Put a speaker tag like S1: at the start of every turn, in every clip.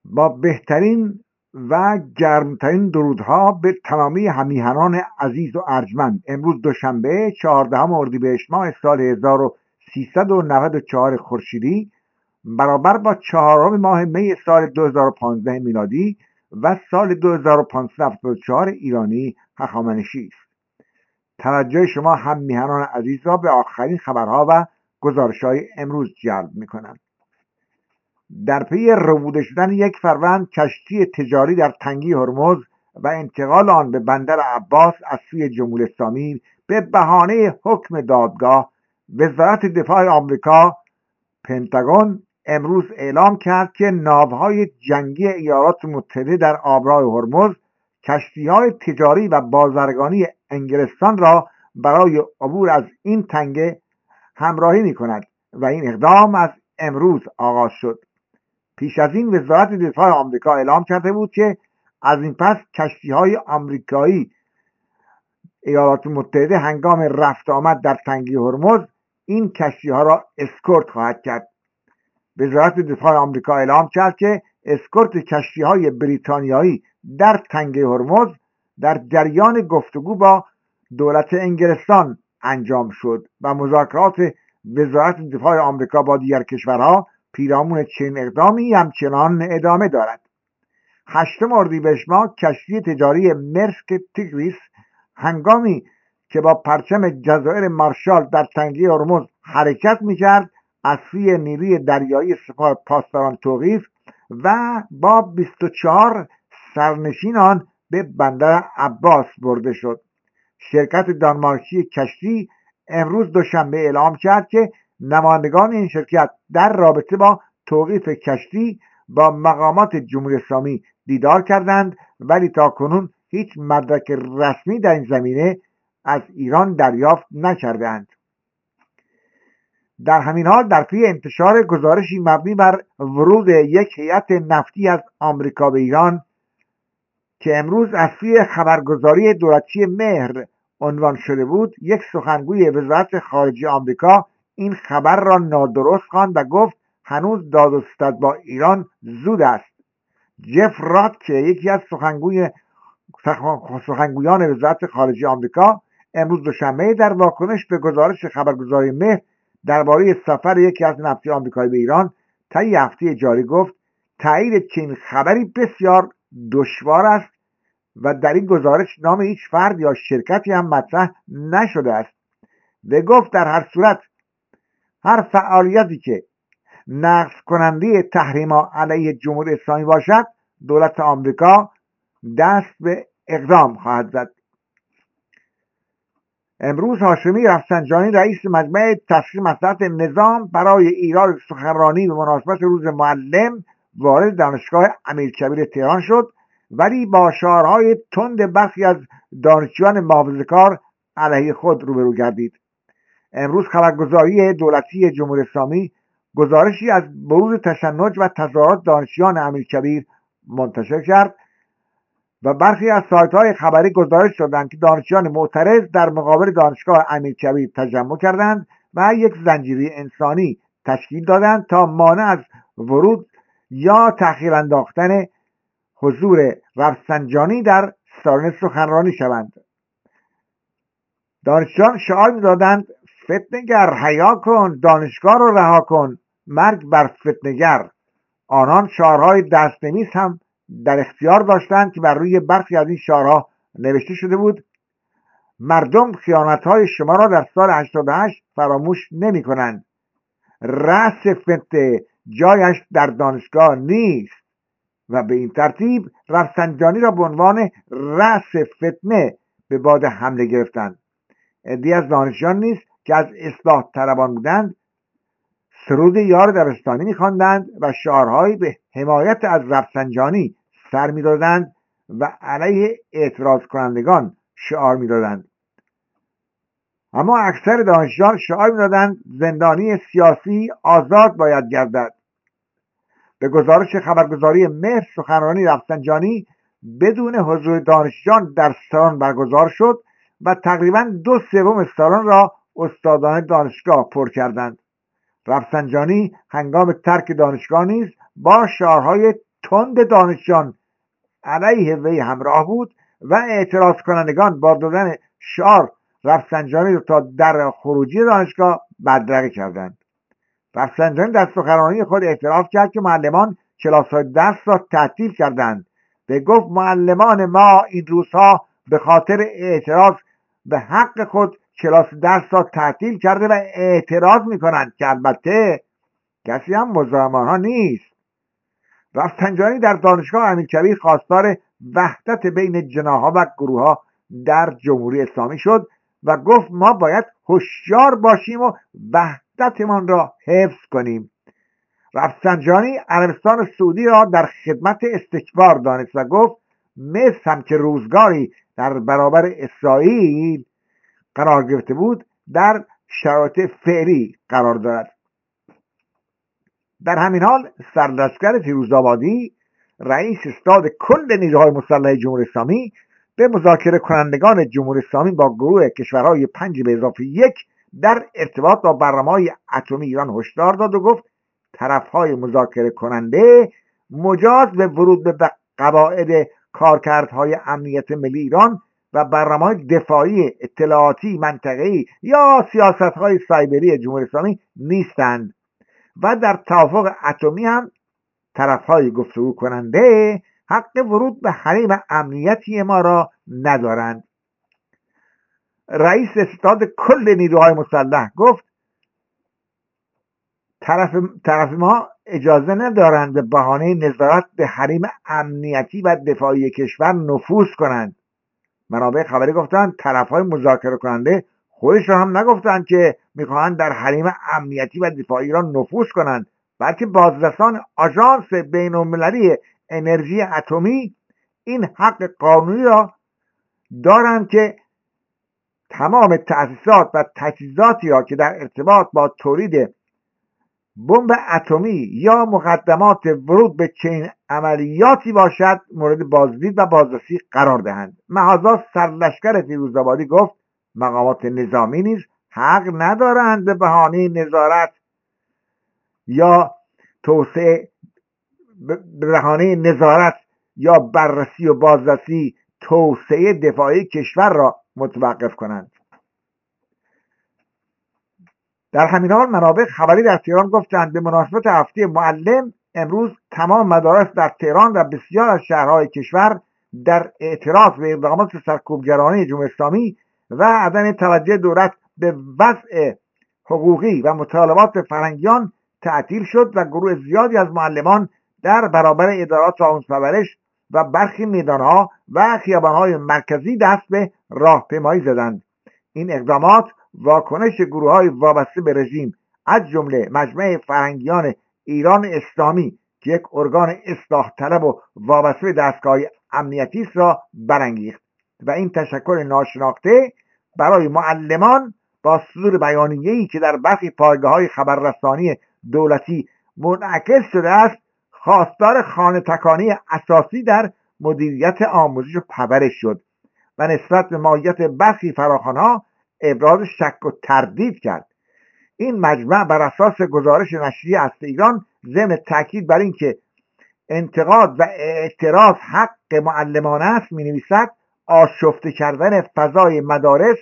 S1: با بهترین و گرمترین درودها به تمامی همیهنان عزیز و ارجمند. امروز دوشنبه 14 اردیبهشت ماه سال 1394 خورشیدی برابر با 4 ماه می سال 2015 میلادی و سال 2574 ایرانی هخامنشی است. توجه شما همیهنان عزیز را به آخرین خبرها و گزارش‌های امروز جلب می‌کنم. در پی ربوده شدن یک فروند کشتی تجاری در تنگه هرمز و انتقال آن به بندر عباس از سوی جمهوری اسلامی به بهانه حکم دادگاه، وزارت دفاع آمریکا پنتاگون امروز اعلام کرد که ناوهای جنگی ایالات متحده در آبراه هرمز کشتی‌های تجاری و بازرگانی انگلستان را برای عبور از این تنگه همراهی می‌کند و این اقدام از امروز آغاز شد. پیش از این وزارت دفاع آمریکا اعلام کرده بود که از این پس کشتی‌های آمریکایی ایالات متحده هنگام رفت آمد در تنگه هرمز این کشتی‌ها را اسکورت خواهد کرد. وزارت دفاع آمریکا اعلام کرد که اسکورت کشتی‌های بریتانیایی در تنگه هرمز در جریان گفتگو با دولت انگلستان انجام شد و مذاکرات وزارت دفاع آمریکا با دیگر کشورها پیرامون چنین اقدامی همچنان ادامه دارد. 8 اردیبهشت ماه کشتی تجاری مرسک تیگریس هنگامی که با پرچم جزایر مارشال در تنگه هرمز حرکت می‌کرد از سوی نیروی دریایی سپاه پاسداران توقیف و با 24 سرنشین آن به بندر عباس برده شد. شرکت دانمارکی کشتی امروز دوشنبه اعلام کرد که نمایندگان این شرکت در رابطه با توقیف کشتی با مقامات جمهوری اسلامی دیدار کردند، ولی تاکنون هیچ مدرک رسمی در این زمینه از ایران دریافت نکردند. در همین حال در پی انتشار گزارشی مبنی بر ورود یک هیئت نفتی از آمریکا به ایران که امروز از سوی خبرگزاری دولتی مهر عنوان شده بود، یک سخنگوی وزارت خارجه آمریکا این خبر را نادرست خواند و گفت هنوز داد و ستد با ایران زود است. جف رات که یکی از سخنگویان وزارت خارجه آمریکا امروز دوشنبه در واکنش به گزارش خبرگزاری مهر درباره سفر یکی از نفتی آمریکایی به ایران طی هفته جاری گفت تایید چنین خبری بسیار دشوار است و در این گزارش نام هیچ فرد یا شرکتی هم مطرح نشده است. و گفت در هر صورت هر فعالیتی که نقض کننده تحریم‌ها علیه جمهوری اسلامی باشد دولت آمریکا دست به اقدام خواهد زد. امروز هاشمی رفسنجانی رئیس مجمع تشخیص مصلحت نظام برای ایراد سخنرانی به مناسبت روز معلم وارد دانشگاه امیرکبیر تهران شد، ولی با شعارهای تند برخی از دانشجویان محافظه‌کار علیه خود روبرو گردید. امروز خبرگزاری دولتی جمهوری اسلامی گزارشی از بروز تشنج و تظاهرات دانشجویان امیرکبیر منتشر کرد و برخی از سایت‌های خبری گزارش دادند که دانشجویان معترض در مقابل دانشگاه امیرکبیر تجمع کردند و یک زنجیره انسانی تشکیل دادند تا مانع از ورود یا تأخیر انداختن حضور رفسنجانی در سالن سخنرانی شوند. دانشجویان شعار می‌دادند فتنه‌گر حیا کن، دانشگاه را رها کن، مرگ بر فتنه‌گر. آنان شعارهای دست‌نویس هم در اختیار داشتند که بر روی برخی از این شعارها نوشته شده بود مردم خیانت‌های شما را در سال 88 فراموش نمی‌کنند. رأس فتنه جایش در دانشگاه نیست. و به این ترتیب رفسنجانی را به عنوان رأس فتنه به باد حمله گرفتند. عده‌ای از دانشجویان نیز که از اصلاح طلبان بودند سرود یار دبستانی می‌خواندند و شعارهایی به حمایت از رفسنجانی سر می‌دادند و علیه اعتراض کنندگان شعار می‌دادند. اما اکثر دانشجویان شعار می‌دادند زندانی سیاسی آزاد باید گردد. به گزارش خبرگزاری مهر سخنرانی رفسنجانی بدون حضور دانشجویان در سالن برگزار شد و تقریباً 2/3 سالن را استادان دانشگاه پر کردند. رفسنجانی هنگام ترک دانشگاه نیز با شعارهای تند دانشجان علیه وی همراه بود و اعتراض کنندگان با دادن شعار رفسنجانی را تا در خروجی دانشگاه بدرقه کردند. رفسنجانی در سخنرانی خود اعتراف کرد که معلمان کلاس‌های درس را تعطیل کردند. به گفت معلمان ما این روزها به خاطر اعتراض به حق خود کلاس درس را تعطیل کرده و اعتراض می‌کنند که البته کسی هم مزاحم آنها نیست. رفسنجانی در دانشگاه امیرکبیر خواستار وحدت بین جناح‌ها و گروه‌ها در جمهوری اسلامی شد و گفت ما باید هوشیار باشیم و وحدتمان را حفظ کنیم. رفسنجانی عربستان سعودی را در خدمت استکبار دانست و گفت مصر هم که روزگاری در برابر اسرائیل قرار گرفته بود در شرایط فعلی قرار دارد. در همین حال سرلشکر فیروزآبادی رئیس استاد کل نیروهای مسلح جمهوری اسلامی به مذاکره کنندگان جمهوری اسلامی با گروه کشورهای 5+1 در ارتباط با برنامه‌های اتمی ایران هشدار داد و گفت طرف‌های مذاکره کننده مجاز به ورود به قواعد کارکردهای امنیت ملی ایران و برنامه‌های دفاعی، اطلاعاتی، منطقه‌ای یا سیاست‌های سایبری جمهوری اسلامی نیستند و در توافق اتمی هم طرف‌های گفتگو کننده حق ورود به حریم امنیتی ما را ندارند. رئیس استاد کل نیروهای مسلح گفت طرف ما اجازه ندارند به بهانه نظارت به حریم امنیتی و دفاعی کشور نفوذ کنند. منابع خبری گفتند طرف‌های مذاکره کننده خودش را هم نگفتند که میخواهند در حریم امنیتی و دفاعی ایران نفوذ کنند، بلکه بازرسان آژانس بین‌المللی انرژی اتمی این حق قانونی را دارند که تمام تأسیسات و تجهیزاتی را که در ارتباط با تولید بمب اتمی یا مقدمات ورود به چنین عملیاتی باشد مورد بازدید و بازرسی قرار دهند. مهازا سرلشکر فیروزآبادی گفت مقامات نظامی نیز حق ندارند به بهانه نظارت یا توسعه به بهانه نظارت یا بررسی و بازرسی توسعه دفاعی کشور را متوقف کنند. در همین حال منابع خبری در تهران گفتند به مناسبت هفته معلم امروز تمام مدارس در تهران و بسیار از شهرهای کشور در اعتراض به اقدامات سرکوبگرانه جمهوری اسلامی و عدم توجه دولت به وضع حقوقی و مطالبات فرهنگیان تعطیل شد و گروه زیادی از معلمان در برابر ادارات آموزش و برخی میدانها و خیابانهای مرکزی دست به راهپیمایی زدند. این اقدامات واکنش گروه‌های وابسته به رژیم از جمله مجمع فرهنگیان ایران اسلامی که یک ارگان اصلاح طلب و وابسته به دستگاه امنیتی است را برانگیخت و این تشکل ناشناخته برای معلمان با صدور بیانیه‌ای که در برخی پایگاه‌های خبررسانی دولتی منعکس شده است خواستار خانه تکانی اساسی در مدیریت آموزش و پرورش شد و نسبت به ماهیت برخی فراخوان‌ها ابراز شک و تردید کرد. این مجمع بر اساس گزارش نشریه است ایران ضمن تاکید بر اینکه انتقاد و اعتراض حق معلمان است می‌نویسد آشفته کردن فضای مدارس،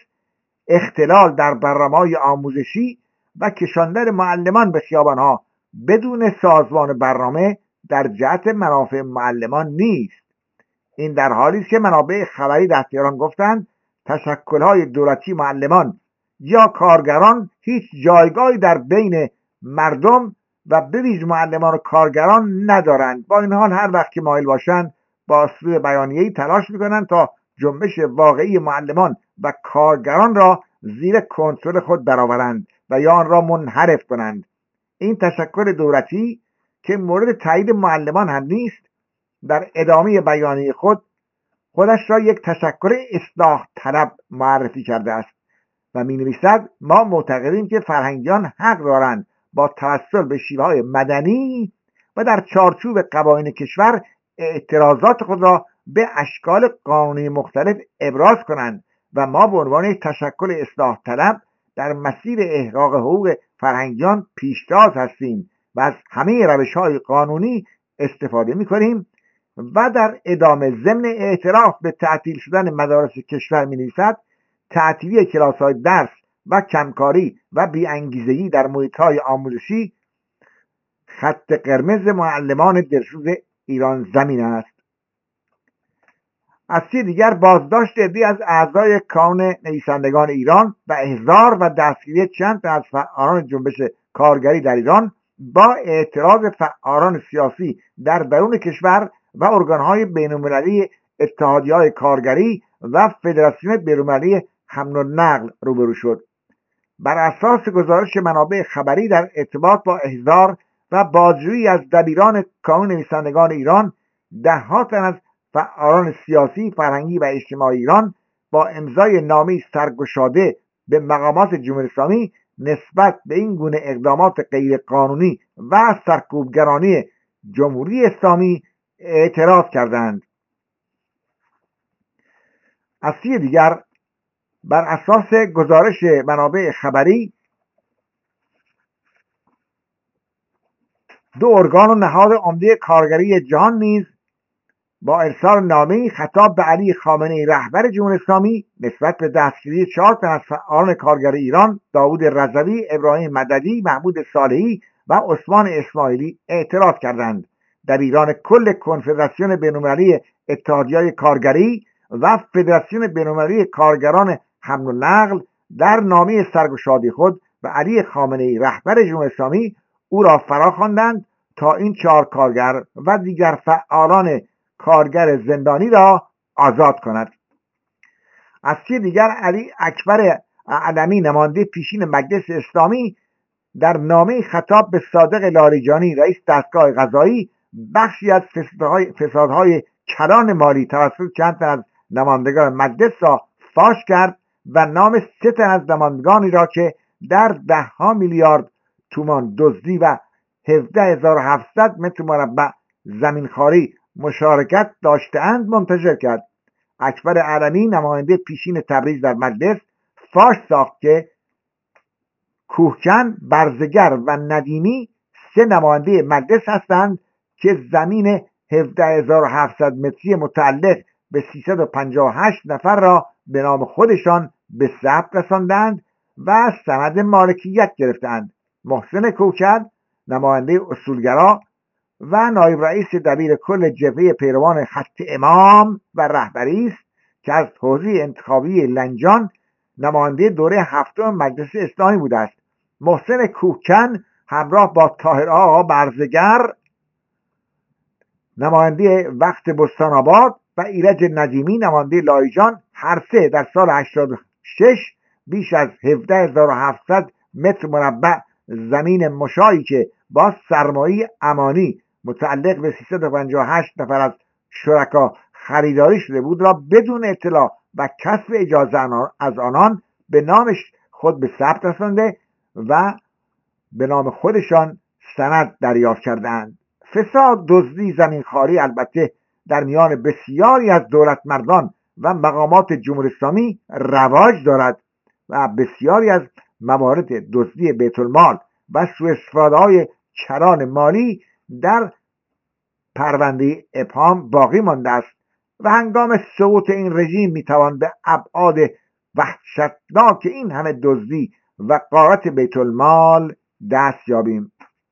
S1: اختلال در برنامه‌های آموزشی و کشاندن معلمان به خیابان‌ها بدون سازمان برنامه در جهت منافع معلمان نیست. این در حالی است که منابع خبری در تهران گفتند تشکل‌های دولتی معلمان یا کارگران هیچ جایگاهی در بین مردم و به ویژه معلمان و کارگران ندارند. با این حال هر وقت که مایل باشند با صدور بیانیه‌ای تلاش می‌کنند تا جنبش واقعی معلمان و کارگران را زیر کنترل خود درآورند و یا آن را منحرف کنند. این تشکل دولتی که مورد تایید معلمان هم نیست در ادامه بیانیه خودش را یک تشکل اصلاح طلب معرفی کرده است و می نویسد ما معتقدیم که فرهنگیان حق دارند با توسل به شیوه‌های مدنی و در چارچوب قوانین کشور اعتراضات خود را به اشکال قانونی مختلف ابراز کنند و ما به عنوان یک تشکل اصلاح طلب در مسیر احقاق حقوق فرهنگیان پیشتاز هستیم و از همه روش‌های قانونی استفاده میکنیم. و در ادامه ضمن اعتراف به تعطیل شدن مدارس کشور می‌نویسد تعطیلی کلاس‌های درس و کمکاری و بی‌انگیزگی در محیط‌های آموزشی خط قرمز معلمان دلسوز ایران زمین است. از سوی دیگر بازداشت عده‌ای از اعضای کانون نویسندگان ایران و احضار و دستگیری چند تن از فعالان جنبش کارگری در ایران با اعتراض فعالان سیاسی در درون کشور و ارگان‌های بین‌المللی اتحادیه‌های کارگری و فدراسیون بین‌المللی حمل و نقل روبرو شد. بر اساس گزارش منابع خبری در ارتباط با احضار و بازجویی از دبیران کانون نویسندگان ایران، ده‌ها تن از فعالان سیاسی، فرهنگی و اجتماعی ایران با امضای نامه‌ای سرگشاده به مقامات جمهوری اسلامی نسبت به این گونه اقدامات غیرقانونی و سرکوبگرانه جمهوری اسلامی اعتراض کردند. از سوی دیگر بر اساس گزارش منابع خبری دو ارگان و نهاد عمده کارگری جهان نیز با ارسال نامه‌ای خطاب به علی خامنه‌ای رهبر جمهوری اسلامی نسبت به دستگیری 4 تن از فعالان کارگری ایران، داوود رضوی، ابراهیم مددی، محمود صالحی و عثمان اسماعیلی اعتراض کردند. دبیران کل کنفدراسیون بین‌المللی اتحادیه‌های کارگری و فدراسیون بین‌المللی کارگران حمل و نقل در نامه سرگشاده خود به علی خامنه‌ای رهبر جمهوری اسلامی او را فراخواندند تا این 4 کارگر و دیگر فعالان کارگر زندانی را آزاد کند. از سوی دیگر علی اکبر علمی نماینده پیشین مجلس اسلامی در نامه خطاب به صادق لاریجانی رئیس دستگاه قضایی بخشی از فسادهای کلان مالی توسط چند تن از نمایندگان مجلس را فاش کرد و نام 3 تن از نمایندگانی را که در 10 میلیارد تومان دزدی و 17700 متر مربع زمینخواری مشارکت داشته‌اند منتشر کرد. اکبر علمی نماینده پیشین تبریز در مجلس فاش ساخت که کوهکن، برزگر و ندیمی 3 نماینده مجلس هستند که زمین 17700 متری متعلق به 358 نفر را به نام خودشان به ثبت رساندند و سند مالکیت گرفتند. محسن کوکل نماینده اصولگرا و نایب رئیس دبیر کل جبهه پیروان خط امام و رهبری است که از حوزه انتخابی لنجان نماینده دوره 7 مجلس اسلامی بوده است. محسن کوکن همراه با طاهر آقا برزگر نماینده وقت بستان آباد و ایرج ندیمی نماینده لایجان هر 3 در سال 86 بیش از 17700 متر مربع زمین مشاعی که با سرمایه امانی متعلق به 358 نفر از شرکا خریداری شده بود را بدون اطلاع و کسب اجازه از آنان به نامش خود به ثبت رسانده و به نام خودشان سند دریافت کردند. فساد، دزدی، زمینخواری البته در میان بسیاری از دولتمردان و مقامات جمهوری اسلامی رواج دارد و بسیاری از موارد دزدی بیت المال و سوء استفاده‌های کلان مالی در پرونده ابهام باقی مانده است و هنگام سقوط این رژیم میتوان به ابعاد وحشتناک این همه دزدی و غارت بیت المال دست یابیم.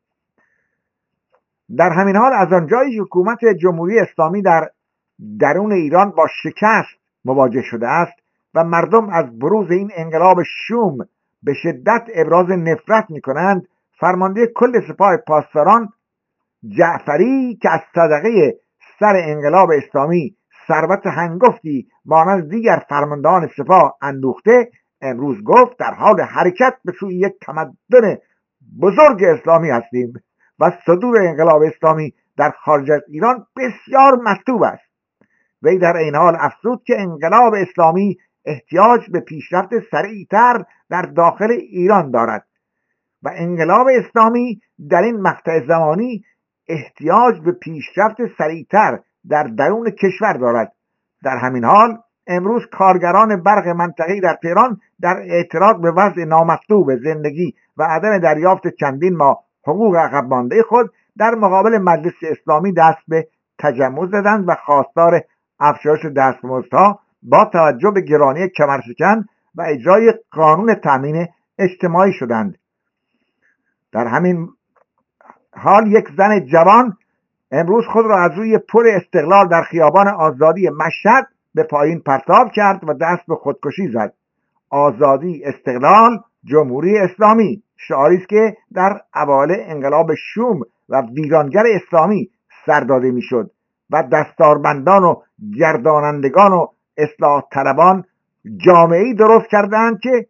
S1: در همین حال از آنجایی حکومت جمهوری اسلامی در درون ایران با شکست مواجه شده است و مردم از بروز این انقلاب شوم به شدت ابراز نفرت می‌کنند، فرمانده کل سپاه پاسداران جعفری که از صدقه سر انقلاب اسلامی ثروت هنگفتی مانند دیگر فرماندهان سپاه اندوخته، امروز گفت در حال حرکت به سوی یک تمدن بزرگ اسلامی هستیم و صدور انقلاب اسلامی در خارج از ایران بسیار مطلوب است. وی در این حال افزود که انقلاب اسلامی احتیاج به پیشرفت سریعتر در داخل ایران دارد و انقلاب اسلامی در این مقطع زمانی احتیاج به پیشرفت سریعتر در درون کشور دارد. در همین حال امروز کارگران برق منطقه‌ای در تهران در اعتراض به وضع نامطلوب زندگی و عدم دریافت چندین ماه حقوق عقب مانده خود در مقابل مجلس اسلامی دست به تجمع زدند و خواستار افزایش دستمزدها با توجه به گرانی کمرشکن و اجرای قانون تامین اجتماعی شدند. در همین حال یک زن جوان امروز خود را از روی پل استقلال در خیابان آزادی مشهد به پایین پرتاب کرد و دست به خودکشی زد. آزادی، استقلال، جمهوری اسلامی شعاری است که در اوایل انقلاب شوم و ویرانگر اسلامی سر داده میشد و دستاربندان و گردانندگان و اصلاح طلبان جامعه‌ای درست کردند که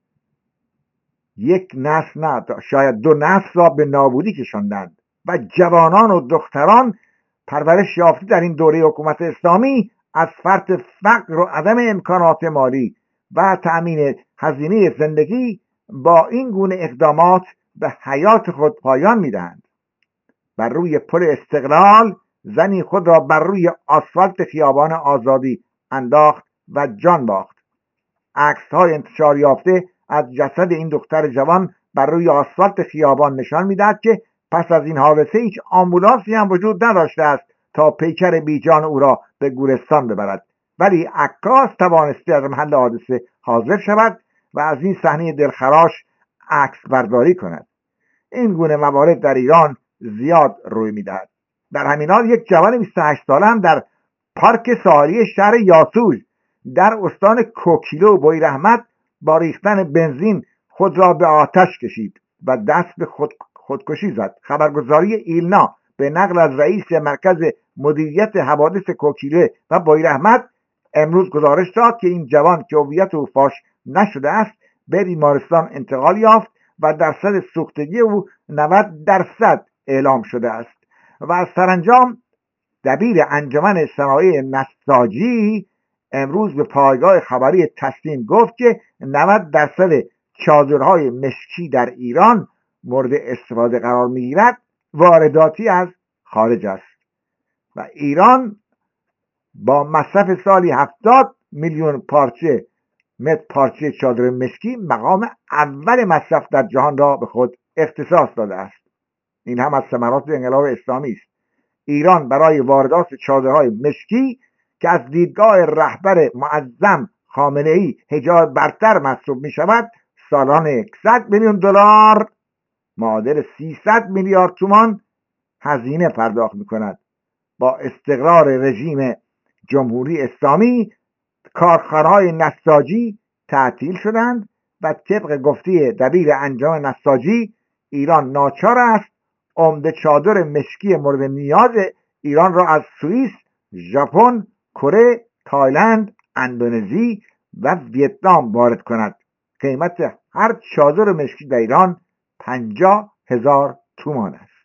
S1: یک نسل نه شاید دو نسل را به نابودی کشاندند و جوانان و دختران پرورش یافته در این دوره حکومت اسلامی از فرط فقر و عدم امکانات مالی و تأمین هزینه زندگی با این گونه اقدامات به حیات خود پایان میدهند. بر روی پل استقلال زنی خود را بر روی آسفالت خیابان آزادی انداخت و جان باخت. عکس‌های انتشار یافته از جسد این دختر جوان بر روی آسفالت خیابان نشان میدهد که پس از این حادثه هیچ آمبولانسی هم وجود نداشته است تا پیکر بیجان او را به گورستان ببرد، ولی عکاس توانسته از محل حادثه حاضر شود و از این صحنه دلخراش عکس برداری کند. این گونه موارد در ایران زیاد روی میدهد. در همین حال یک جوان 28 ساله هم در پارک ساحلی شهر یاسوج در استان کوکیلو بویراحمد با ریختن بنزین خود را به آتش کشید و دست به خودکشی زد. خبرگزاری ایلنا به نقل از رئیس مرکز مدیریت حوادث کوکیله و بویراحمد امروز گزارش داد که این جوان که هویت او فاش نشده است به بیمارستان انتقال یافت و درصد سوختگی او 90% اعلام شده است و از سرانجام دبیر انجمن صنایع نساجی امروز به پایگاه خبری تصمیم گفت که 90% چادرهای مشکی در ایران مورد استفاده قرار میگیرد وارداتی از خارج است و ایران با مصرف سالی 70 میلیون پارچه چادر مشکی مقام اول مصرف در جهان را به خود اختصاص داده است. این هم از ثمرات انقلاب اسلامی است. ایران برای واردات چادرهای مشکی که از دیدگاه رهبر معظم خامنه‌ای حجاب برتر محسوب می شود سالانه 100 میلیون دلار معادل 300 میلیارد تومان هزینه پرداخت می کند. با استقرار رژیم جمهوری اسلامی کارخانه‌های نساجی تعطیل شدند و طبق گفته دبیر انجمن نساجی ایران ناچار است عمده چادر مشکی مورد نیاز ایران را از سوئیس، ژاپن، کره، تایلند، اندونزی و ویتنام وارد کند. قیمت هر چادر مشکی در ایران 50,000 تومان است.